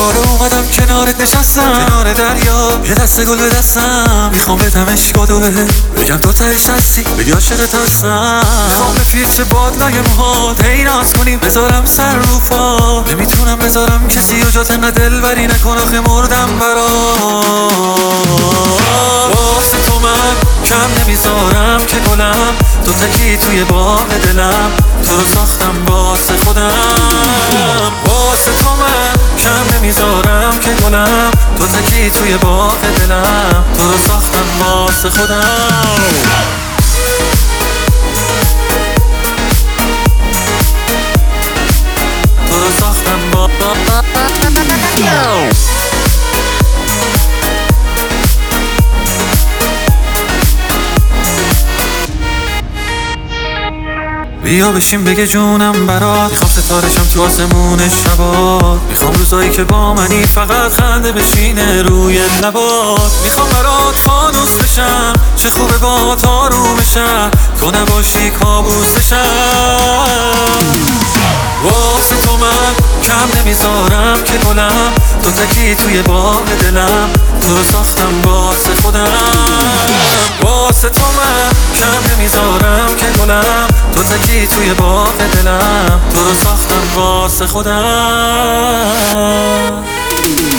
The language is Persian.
دوباره اومدم کنارت نشستم، کنار دریا یه دسته گل به دستم، میخوام بدم عشقا دو بگم تو تهش هستی، بگی عاشقت هستم. میخوام به پیچ بادلای موهات هی ناز کنیم، بذارم سر رو پا، نمیتونم بذارم کسی و جات انقدر دلبری نکن آخه مردم برات. واسه تو من کم نمیذارم که گلم، تو تکی توی باغ دلم، تو رو ساختم واسه خودم. واسه تو من کم نمیذارم که گلم، تو تکی توی باغ دلم، تو رو ساختم واسه خودم. تو رو ساختم بیا بشین بگه جونم برات، میخوام ستارشم تو آسمون شبات، میخوام روزایی که با منی فقط خنده بشینه روی لبات، میخوام برات فانوس بشم، چه خوبه با آروم بشم، تو نباشی کابوس بشم. واسه تو من کم نمیذارم که گلم، تو تکی توی باغ دلم، تو رو ساختم واسه خودم. واسه تو من کم نمیذارم که گلم، تو تکی توی باغ دلم، تو رو ساختم واسه خودم.